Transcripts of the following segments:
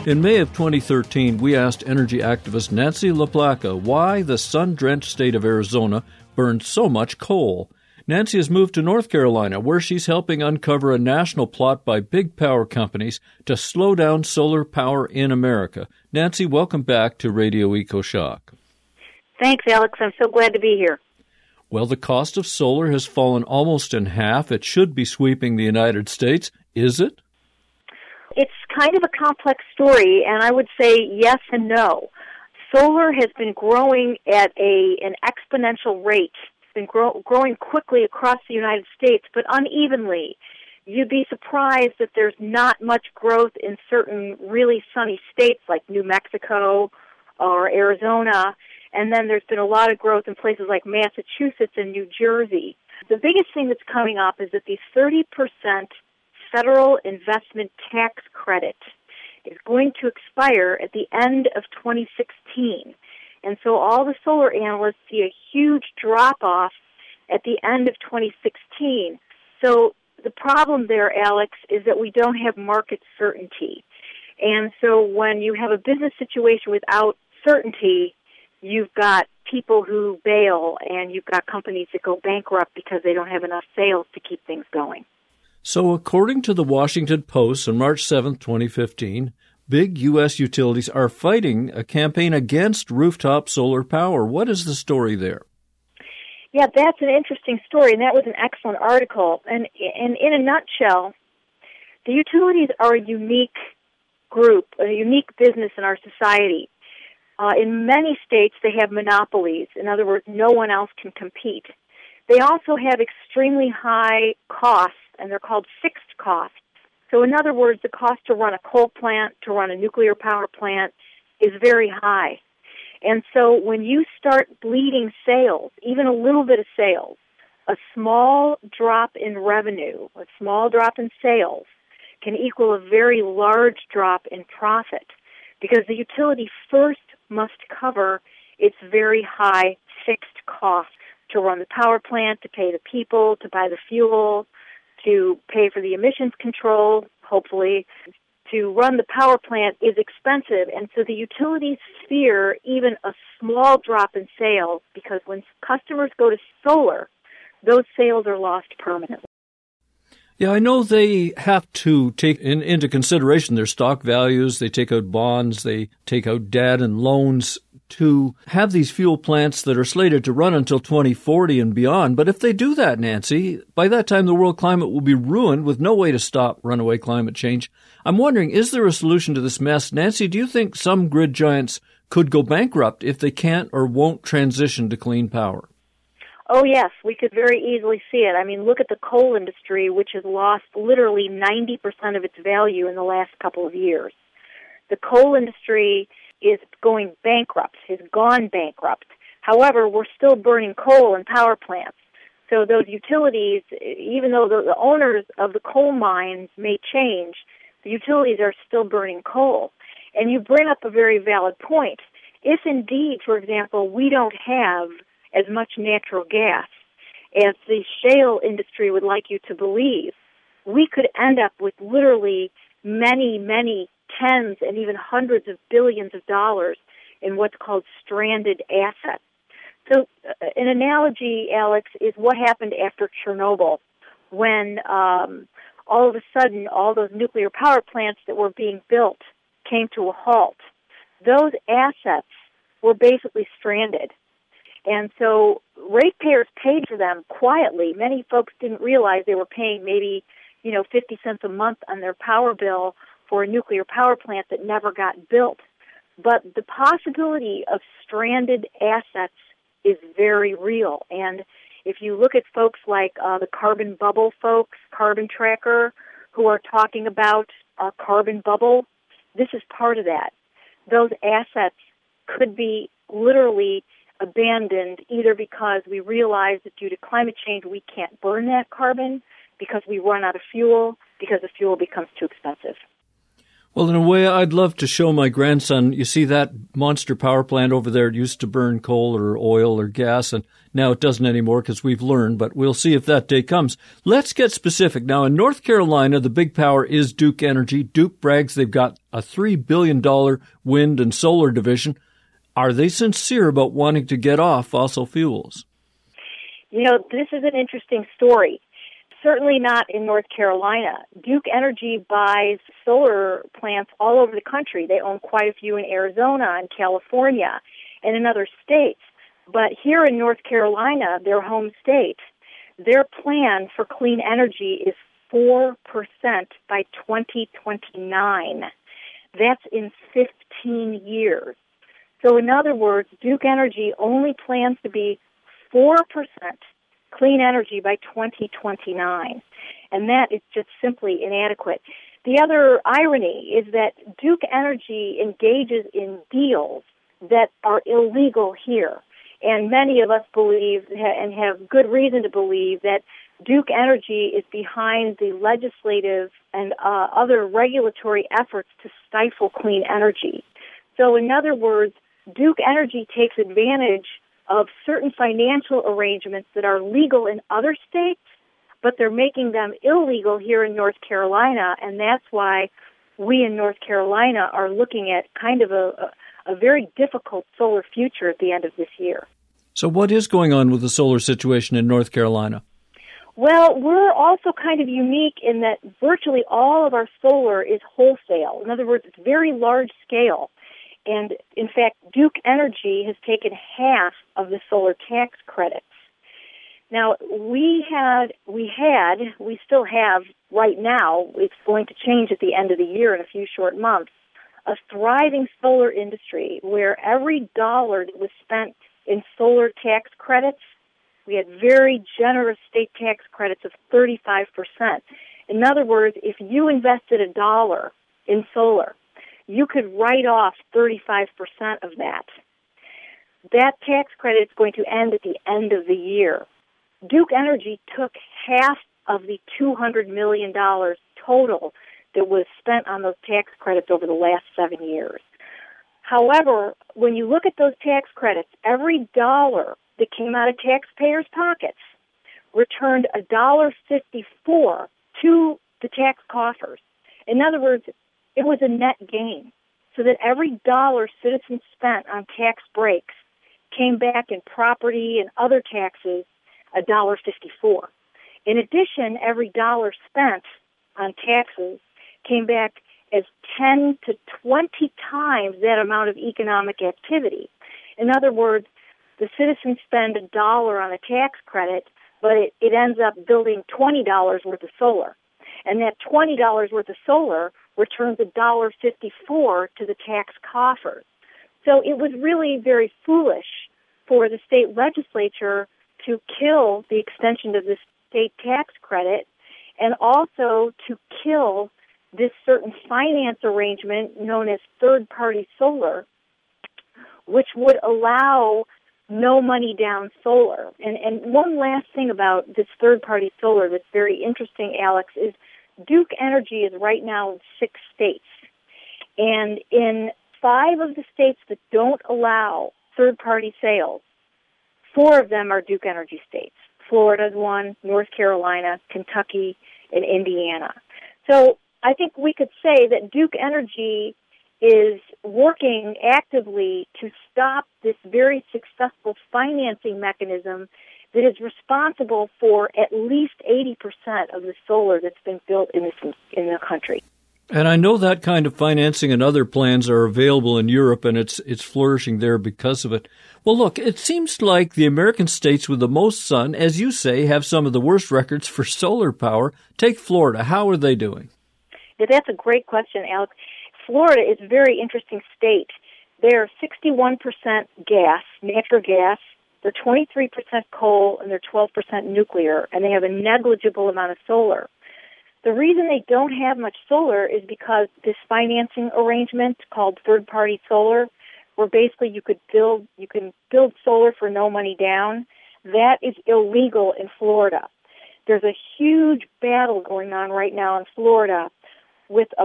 In May of 2013, we asked energy activist Nancy LaPlaca why the sun-drenched state of Arizona burned so much coal. Nancy has moved to North Carolina, where she's helping uncover a national plot by big power companies to slow down solar power in America. Nancy, welcome back to Radio EcoShock. Thanks, Alex. I'm so glad to be here. Well, the cost of solar has fallen almost in half. It should be sweeping the United States. Is it? It's kind of a complex story, and I would say yes and no. Solar has been growing at an exponential rate. It's been growing quickly across the United States, but unevenly. You'd be surprised that there's not much growth in certain really sunny states like New Mexico or Arizona, and then there's been a lot of growth in places like Massachusetts and New Jersey. The biggest thing that's coming up is that the 30% federal investment tax credit is going to expire at the end of 2016. And so all the solar analysts see a huge drop-off at the end of 2016. So the problem there, Alex, is that we don't have market certainty. And so when you have a business situation without certainty, you've got people who bail and you've got companies that go bankrupt because they don't have enough sales to keep things going. So according to the Washington Post on March 7, 2015, big U.S. utilities are fighting a campaign against rooftop solar power. What is the story there? Yeah, that's an interesting story, and that was an excellent article. And in a nutshell, the utilities are a unique group, a unique business in our society. In many states, they have monopolies. In other words, no one else can compete. They also have extremely high costs, and they're called fixed costs. So in other words, the cost to run a coal plant, to run a nuclear power plant, is very high. And so when you start bleeding sales, even a little bit of sales, a small drop in revenue, a small drop in sales, can equal a very large drop in profit, because the utility first must cover its very high fixed costs to run the power plant, to pay the people, to buy the fuel, to pay for the emissions control, hopefully. To run the power plant is expensive, and so the utilities fear even a small drop in sales, because when customers go to solar, those sales are lost permanently. Yeah, I know they have to take into consideration their stock values. They take out bonds, they take out debt and loans to have these fuel plants that are slated to run until 2040 and beyond. But if they do that, Nancy, by that time the world climate will be ruined with no way to stop runaway climate change. I'm wondering, is there a solution to this mess? Nancy, do you think some grid giants could go bankrupt if they can't or won't transition to clean power? Oh, yes, we could very easily see it. I mean, look at the coal industry, which has lost literally 90% of its value in the last couple of years. The coal industry is going bankrupt, has gone bankrupt. However, we're still burning coal in power plants. So those utilities, even though the owners of the coal mines may change, the utilities are still burning coal. And you bring up a very valid point. If indeed, for example, we don't have as much natural gas as the shale industry would like you to believe, we could end up with literally many, many tens and even hundreds of billions of dollars in what's called stranded assets. So an analogy, Alex, is what happened after Chernobyl, when all of a sudden all those nuclear power plants that were being built came to a halt. Those assets were basically stranded. And so ratepayers paid for them quietly. Many folks didn't realize they were paying maybe, 50 cents a month on their power bill for a nuclear power plant that never got built. But the possibility of stranded assets is very real. And if you look at folks like the carbon bubble folks, Carbon Tracker, who are talking about a carbon bubble, this is part of that. Those assets could be literally abandoned either because we realize that due to climate change we can't burn that carbon, because we run out of fuel, because the fuel becomes too expensive. Well, in a way, I'd love to show my grandson, you see that monster power plant over there, it used to burn coal or oil or gas, and Now, it doesn't anymore because we've learned, but we'll see if that day comes. Let's get specific. Now, in North Carolina, the big power is Duke Energy. Duke brags they've got a $3 billion wind and solar division. Are they sincere about wanting to get off fossil fuels? You know, this is an interesting story. Certainly not in North Carolina. Duke Energy buys solar plants all over the country. They own quite a few in Arizona and California and in other states. But here in North Carolina, their home state, their plan for clean energy is 4% by 2029. That's in 15 years. So in other words, Duke Energy only plans to be 4% clean energy by 2029. And that is just simply inadequate. The other irony is that Duke Energy engages in deals that are illegal here. And many of us believe and have good reason to believe that Duke Energy is behind the legislative and other regulatory efforts to stifle clean energy. So in other words, Duke Energy takes advantage of certain financial arrangements that are legal in other states, but they're making them illegal here in North Carolina, and that's why we in North Carolina are looking at kind of a very difficult solar future at the end of this year. So what is going on with the solar situation in North Carolina? Well, we're also kind of unique in that virtually all of our solar is wholesale. In other words, it's very large scale. And in fact, Duke Energy has taken half of the solar tax credits. Now, we still have right now, it's going to change at the end of the year in a few short months, a thriving solar industry where every dollar that was spent in solar tax credits, we had very generous state tax credits of 35%. In other words, if you invested $1 in solar, you could write off 35% of that. That tax credit is going to end at the end of the year. Duke Energy took half of the $200 million total that was spent on those tax credits over the last 7 years. However, when you look at those tax credits, every dollar that came out of taxpayers' pockets returned $1.54 to the tax coffers. In other words, it was a net gain, so that every dollar citizens spent on tax breaks came back in property and other taxes $1.54. In addition, every dollar spent on taxes came back as 10 to 20 times that amount of economic activity. In other words, the citizens spend $1 on a tax credit, but it ends up building $20 worth of solar. And that $20 worth of solar returns $1.54 to the tax coffers. So it was really very foolish for the state legislature to kill the extension of the state tax credit and also to kill this certain finance arrangement known as third-party solar, which would allow no money down solar. And one last thing about this third-party solar that's very interesting, Alex, is Duke Energy is right now in 6 states. And in 5 of the states that don't allow third-party sales, 4 of them are Duke Energy states. Florida's one, North Carolina, Kentucky, and Indiana. So I think we could say that Duke Energy is working actively to stop this very successful financing mechanism that is responsible for at least 80% of the solar that's been built in the country. And I know that kind of financing and other plans are available in Europe, and it's flourishing there because of it. Well, look, it seems like the American states with the most sun, as you say, have some of the worst records for solar power. Take Florida. How are they doing? Yeah, that's a great question, Alex. Florida is a very interesting state. They're 61% gas, natural gas. They're 23% coal, and they're 12% nuclear, and they have a negligible amount of solar. The reason they don't have much solar is because this financing arrangement called third-party solar, where basically you can build solar for no money down, that is illegal in Florida. There's a huge battle going on right now in Florida with a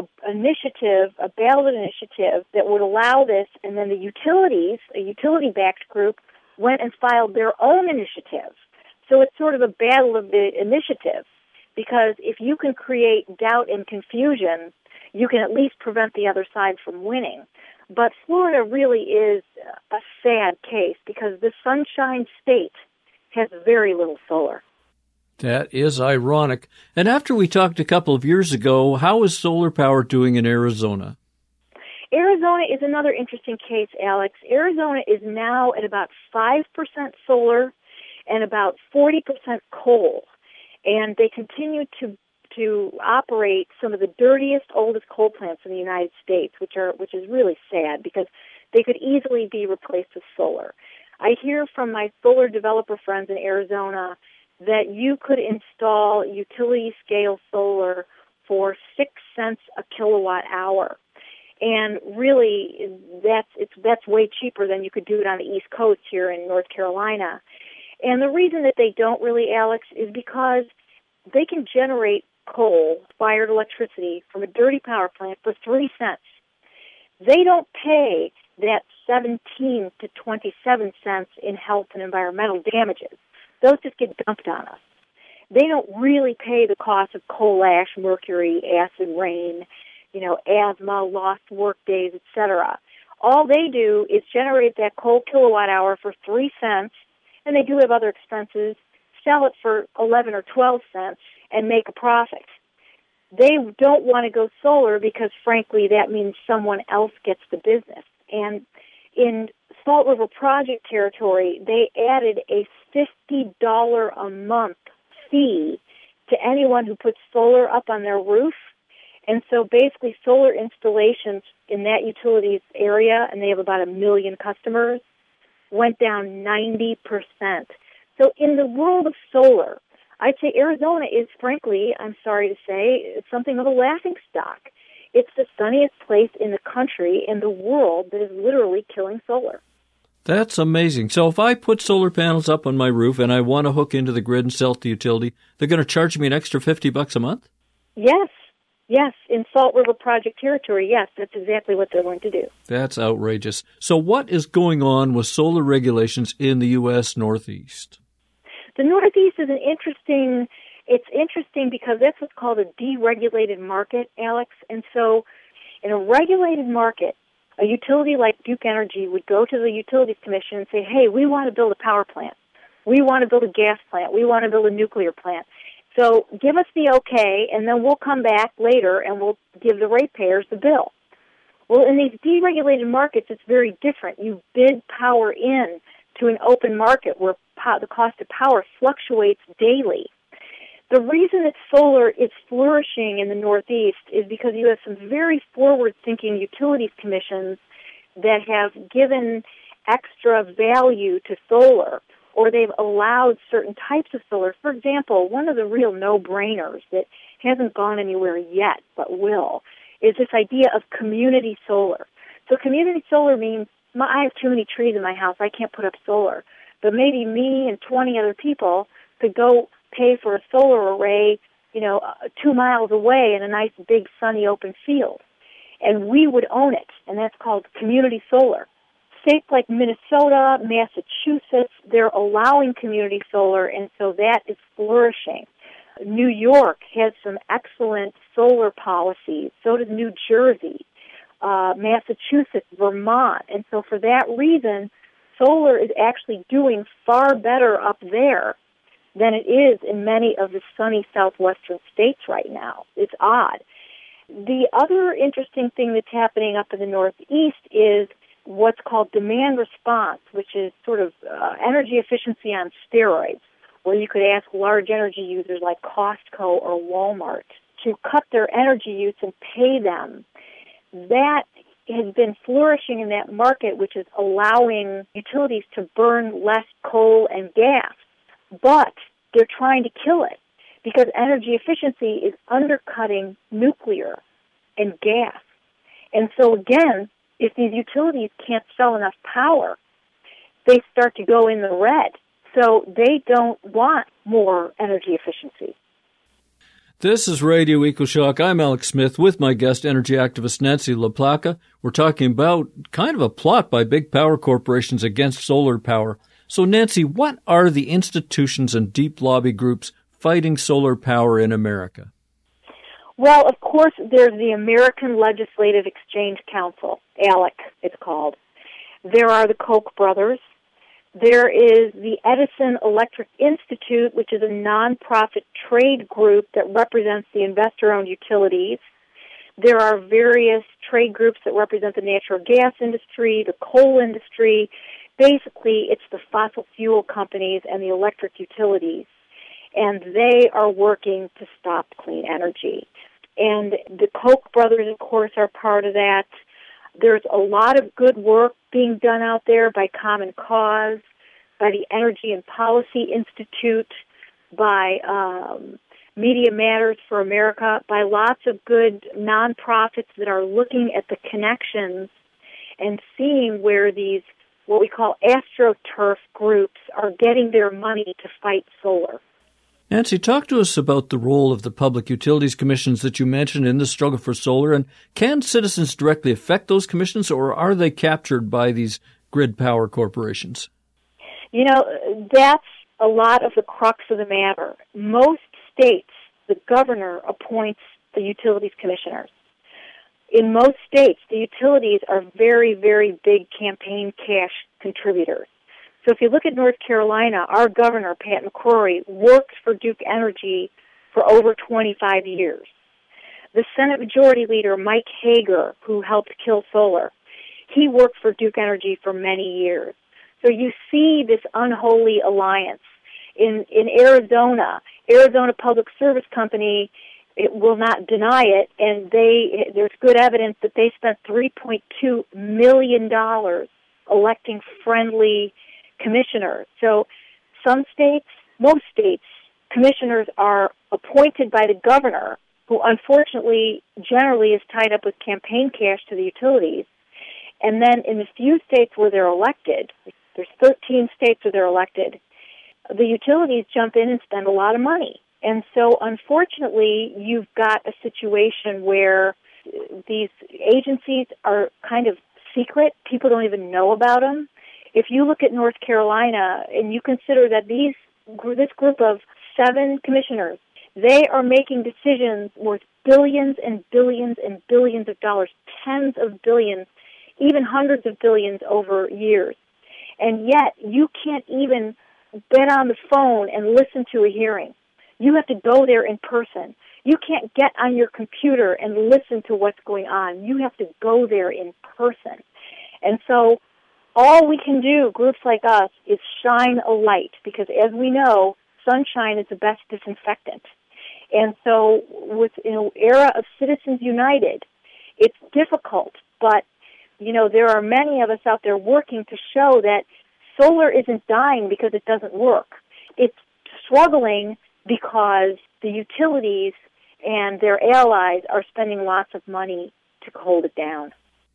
ballot initiative that would allow this, and then the utilities, a utility-backed group, went and filed their own initiative. So it's sort of a battle of the initiatives, because if you can create doubt and confusion, you can at least prevent the other side from winning. But Florida really is a sad case because the Sunshine State has very little solar. That is ironic. And after we talked a couple of years ago, how is solar power doing in Arizona? Arizona is another interesting case, Alex. Arizona is now at about 5% solar and about 40% coal. And they continue to operate some of the dirtiest, oldest coal plants in the United States, which is really sad because they could easily be replaced with solar. I hear from my solar developer friends in Arizona that you could install utility-scale solar for 6 cents a kilowatt hour. And really, that's way cheaper than you could do it on the East Coast here in North Carolina. And the reason that they don't really, Alex, is because they can generate coal-fired electricity from a dirty power plant for 3 cents. They don't pay that 17 to 27 cents in health and environmental damages. Those just get dumped on us. They don't really pay the cost of coal ash, mercury, acid rain, asthma, lost work days, etc. All they do is generate that coal kilowatt hour for 3 cents, and they do have other expenses, sell it for 11 or 12 cents, and make a profit. They don't want to go solar because, frankly, that means someone else gets the business. And in Salt River Project territory, they added a $50 a month fee to anyone who puts solar up on their roof. And so basically solar installations in that utilities area, and they have about 1 million customers, went down 90%. So in the world of solar, I'd say Arizona is, frankly, I'm sorry to say, something of a laughingstock. It's the sunniest place in the country and the world that is literally killing solar. That's amazing. So if I put solar panels up on my roof and I want to hook into the grid and sell to the utility, they're going to charge me an extra $50 a month? Yes. In Salt River Project territory, yes, that's exactly what they're going to do. That's outrageous. So what is going on with solar regulations in the U.S. Northeast? The Northeast is it's interesting because that's what's called a deregulated market, Alex. And so in a regulated market, a utility like Duke Energy would go to the Utilities Commission and say, hey, we want to build a power plant. We want to build a gas plant. We want to build a nuclear plant. So give us the okay, and then we'll come back later and we'll give the ratepayers the bill. Well, in these deregulated markets, it's very different. You bid power in to an open market where the cost of power fluctuates daily. The reason that solar is flourishing in the Northeast is because you have some very forward-thinking utilities commissions that have given extra value to solar, or they've allowed certain types of solar. For example, one of the real no-brainers that hasn't gone anywhere yet but will is this idea of community solar. So community solar means I have too many trees in my house, I can't put up solar. But maybe me and 20 other people could go pay for a solar array, 2 miles away in a nice big sunny open field. And we would own it, and that's called community solar. States like Minnesota, Massachusetts, they're allowing community solar, and so that is flourishing. New York has some excellent solar policies. So does New Jersey, Massachusetts, Vermont. And so for that reason, solar is actually doing far better up there than it is in many of the sunny southwestern states right now. It's odd. The other interesting thing that's happening up in the Northeast is what's called demand response, which is sort of energy efficiency on steroids, where you could ask large energy users like Costco or Walmart to cut their energy use and pay them. That has been flourishing in that market, which is allowing utilities to burn less coal and gas. But they're trying to kill it because energy efficiency is undercutting nuclear and gas. And so again, if these utilities can't sell enough power, they start to go in the red. So they don't want more energy efficiency. This is Radio EcoShock. I'm Alex Smith with my guest, energy activist Nancy LaPlaca. We're talking about kind of a plot by big power corporations against solar power. So, Nancy, what are the institutions and deep lobby groups fighting solar power in America? Well, of course, there's the American Legislative Exchange Council, ALEC it's called. There are the Koch brothers. There is the Edison Electric Institute, which is a nonprofit trade group that represents the investor-owned utilities. There are various trade groups that represent the natural gas industry, the coal industry. Basically, it's the fossil fuel companies and the electric utilities, and they are working to stop clean energy. And the Koch brothers, of course, are part of that. There's a lot of good work being done out there by Common Cause, by the Energy and Policy Institute, by Media Matters for America, by lots of good nonprofits that are looking at the connections and seeing where these, what we call astroturf groups, are getting their money to fight solar. Nancy, talk to us about the role of the public utilities commissions that you mentioned in the struggle for solar, and can citizens directly affect those commissions, or are they captured by these grid power corporations? You know, that's a lot of the crux of the matter. Most states, the governor appoints the utilities commissioners. In most states, the utilities are very, very big campaign cash contributors. So if you look at North Carolina, our governor, Pat McCrory, worked for Duke Energy for over 25 years. The Senate Majority Leader, Mike Hager, who helped kill solar, he worked for Duke Energy for many years. So you see this unholy alliance. In Arizona Public Service Company, it will not deny it, and there's good evidence that they spent $3.2 million electing friendly commissioners. So some states, most states, commissioners are appointed by the governor, who unfortunately generally is tied up with campaign cash to the utilities. And then in the few states where they're elected, there's 13 states where they're elected, the utilities jump in and spend a lot of money. And so unfortunately, you've got a situation where these agencies are kind of secret. People don't even know about them. If you look at North Carolina and you consider that this group of 7 commissioners, they are making decisions worth billions and billions and billions of dollars, tens of billions, even hundreds of billions over years. And yet you can't even get on the phone and listen to a hearing. You have to go there in person. You can't get on your computer and listen to what's going on. You have to go there in person. And so all we can do, groups like us, is shine a light, because as we know, sunshine is the best disinfectant. And so with an era of Citizens United, it's difficult, but you know, there are many of us out there working to show that solar isn't dying because it doesn't work. It's struggling because the utilities and their allies are spending lots of money to hold it down.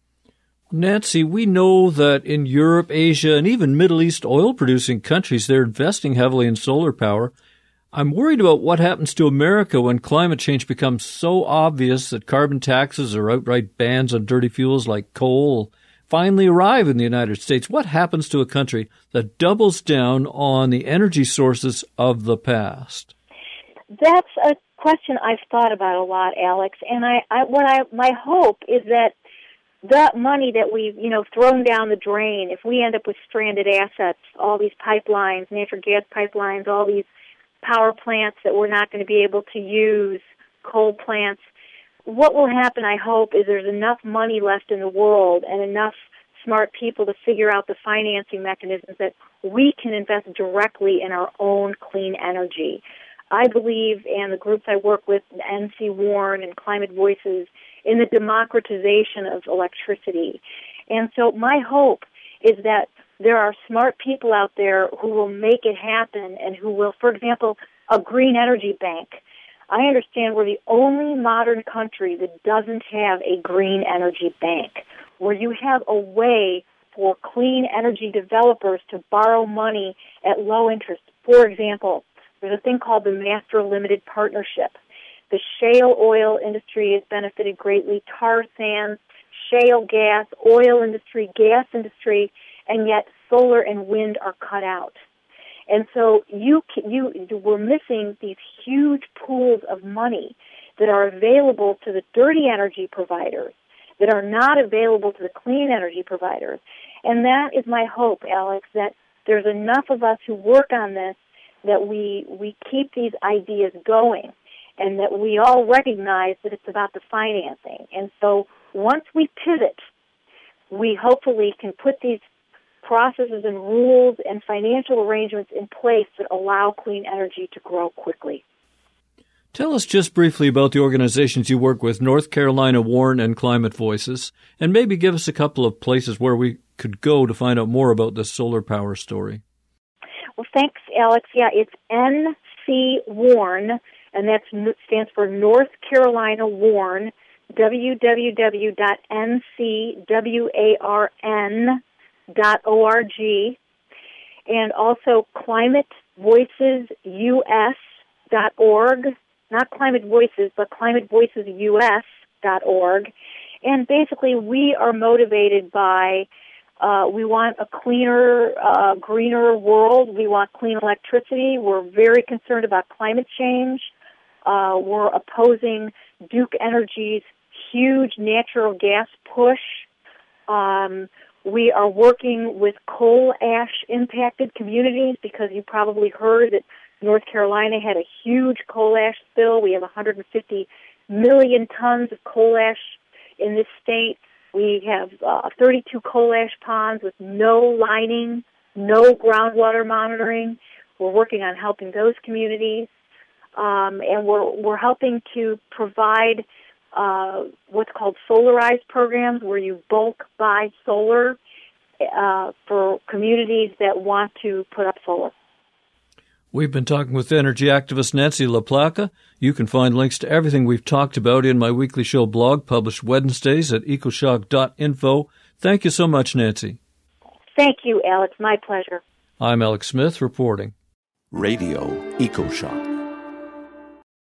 Nancy, we know that in Europe, Asia, and even Middle East oil-producing countries, they're investing heavily in solar power. I'm worried about what happens to America when climate change becomes so obvious that carbon taxes or outright bans on dirty fuels like coal finally arrive in the United States. What happens to a country that doubles down on the energy sources of the past? That's a question I've thought about a lot, Alex, and my hope is that that money that we've, thrown down the drain, if we end up with stranded assets, all these pipelines, natural gas pipelines, all these power plants that we're not going to be able to use, coal plants, what will happen, I hope, is there's enough money left in the world and enough smart people to figure out the financing mechanisms that we can invest directly in our own clean energy. I believe, and the groups I work with, NC Warren and Climate Voices, in the democratization of electricity. And so my hope is that there are smart people out there who will make it happen and who will, for example, a green energy bank. I understand we're the only modern country that doesn't have a green energy bank, where you have a way for clean energy developers to borrow money at low interest. For example, there's a thing called the Master Limited Partnership. The shale oil industry has benefited greatly, tar sands, shale gas, oil industry, gas industry, and yet solar and wind are cut out. And so we're missing these huge pools of money that are available to the dirty energy providers that are not available to the clean energy providers. And that is my hope, Alex, that there's enough of us who work on this that we keep these ideas going and that we all recognize that it's about the financing. And so once we pivot, we hopefully can put these processes and rules and financial arrangements in place that allow clean energy to grow quickly. Tell us just briefly about the organizations you work with, North Carolina WARN and Climate Voices, and maybe give us a couple of places where we could go to find out more about this solar power story. Well, thanks, Alex. Yeah, it's NC WARN, and that stands for North Carolina WARN, www.ncwarn.org, and also climatevoicesus.org, not Climate Voices, but climatevoicesus.org. And basically, we are motivated by we want a cleaner, greener world. We want clean electricity. We're very concerned about climate change. We're opposing Duke Energy's huge natural gas push. We are working with coal ash impacted communities because you probably heard that North Carolina had a huge coal ash spill. We have 150 million tons of coal ash in this state. We have 32 coal ash ponds with no lining, no groundwater monitoring. We're working on helping those communities. And we're helping to provide what's called solarized programs, where you bulk buy solar for communities that want to put up solar. We've been talking with energy activist Nancy LaPlaca. You can find links to everything we've talked about in my weekly show blog, published Wednesdays at ecoshock.info. Thank you so much, Nancy. Thank you, Alex. My pleasure. I'm Alex Smith reporting. Radio EcoShock.